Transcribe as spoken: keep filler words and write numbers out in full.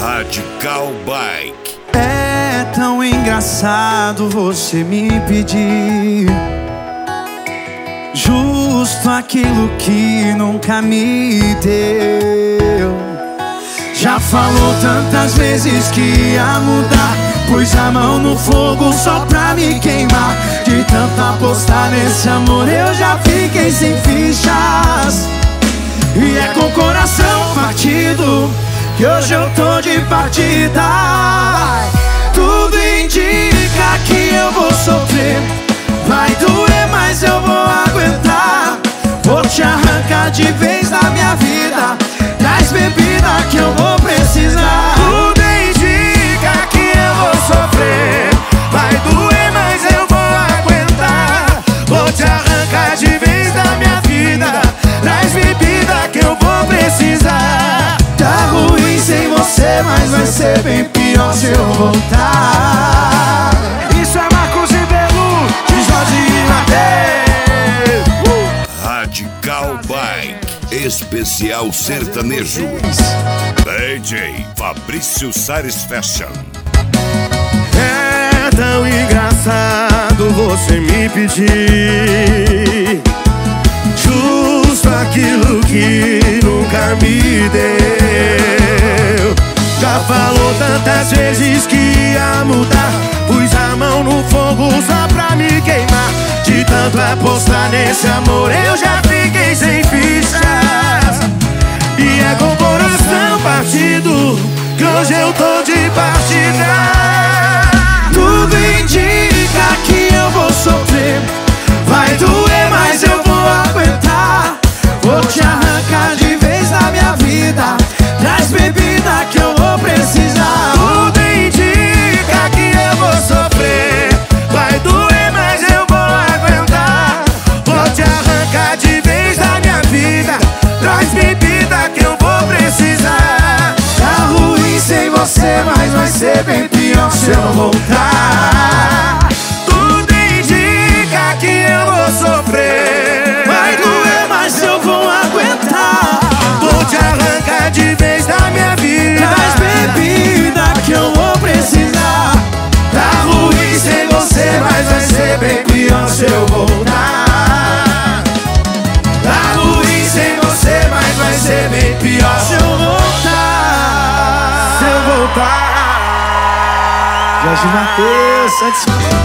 Radical Bike. É tão engraçado você me pedir justo aquilo que nunca me deu. Já falou tantas vezes que ia mudar, pus a mão no fogo só pra me queimar. De tanto apostar nesse amor eu já fiquei sem fichas. E é com o coração partido que hoje eu tô de partida. Tudo indica que eu vou sofrer, vai doer, mas eu vou aguentar. Vou te arrancar de vez da minha vida, traz bebida que eu vou precisar. Tudo indica que eu vou sofrer, vai doer, mas eu vou aguentar. Vou te arrancar de vez da minha vida, traz bebida que eu vou precisar. Tá ruim sem você, mas vai ser bem pior se eu voltar. Isso é Marcos e Belu, de Jorge e Mateus. uh! Radical Bike, especial sertanejo. D J Fabrício Sares Fashion. É tão engraçado você me pedir justo aquilo que nunca me deu. Já falou tantas vezes que ia mudar, pus a mão no fogo só pra me queimar. De tanto apostar nesse amor eu já fiquei sem fichas. E é com o coração partido que hoje eu tô de partida. Tudo indica que eu vou sofrer, vai doer, mas eu vou aguentar. Vou te arrancar de vez da minha vida, traz bebida que eu vou precisar. Tudo indica que eu vou sofrer, vai doer, mas eu vou aguentar. Vou te arrancar de vez da minha vida, traz bebida que eu vou precisar. Tá ruim sem você, mas vai ser bem pior se eu voltar. Tudo indica que eu vou sofrer, vai doer, mas eu vou aguentar. vou te arrancar de vez da minha vida, traz bebida que eu vou precisar. Tá ruim sem você, mas vai ser bem pior se eu voltar. tá ruim sem você, mas vai ser bem pior Se eu voltar, se eu voltar. Jorge Mateus, satisfação.